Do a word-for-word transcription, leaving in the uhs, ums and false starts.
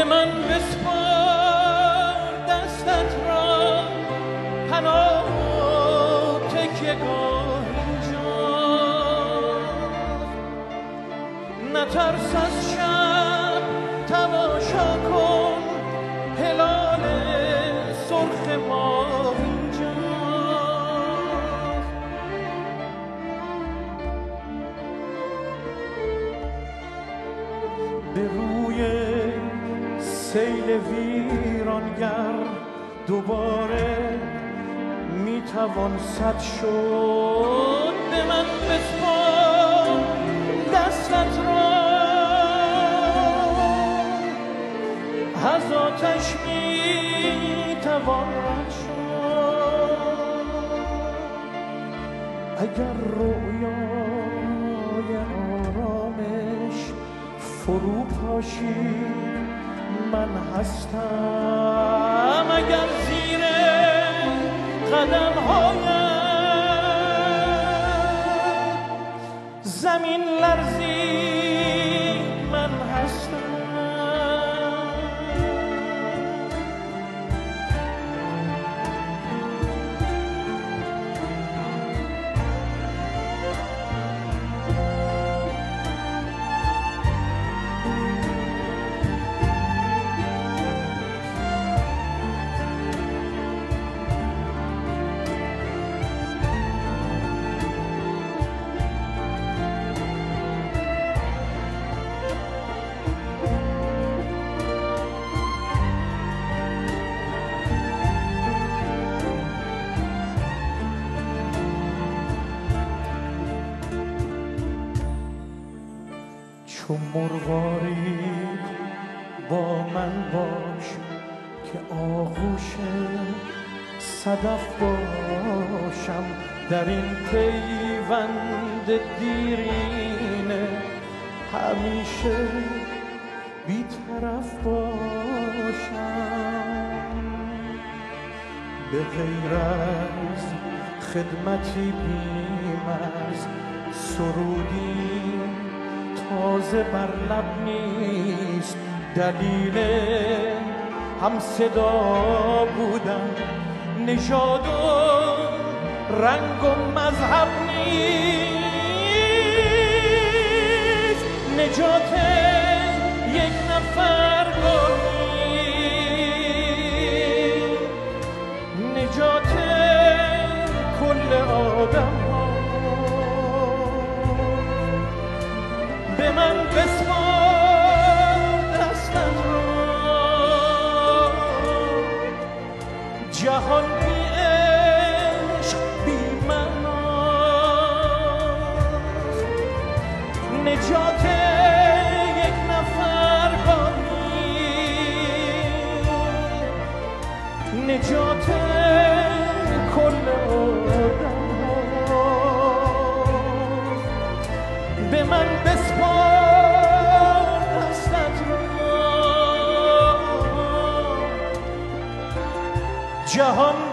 به من بسپار دستت را، پناه تکیه‌گاه اینجاست. نترس از شب، تماشا کن هلال سرخ ماه اینجاست. به روی سیل ویرانگر دوباره میتوان صد شد. به من بسپار دستت را، از آتش میتوان رد شد. اگر رویای آرامش فرو پاشی من هستم. اگر زیر قدم هایت زمین لرزی من هستم. چون مرغاری با من باش که آغوش صدف باشم. در این پیوند دیرینه همیشه بی‌طرف باشم. به غیر از خدمتی بی‌مرز سرودی تازه بر لب نیست. دلیل هم صدا بودن نژاد و رنگ و مذهب نیست. نجات یک نفر گاهی نجات کل آدم ها. به من بسپار دستت را، جهان بی عشق بی معناست. نجات یک نفر گاهی نجات کل آدم ها. به من بسپار دستت را، جهان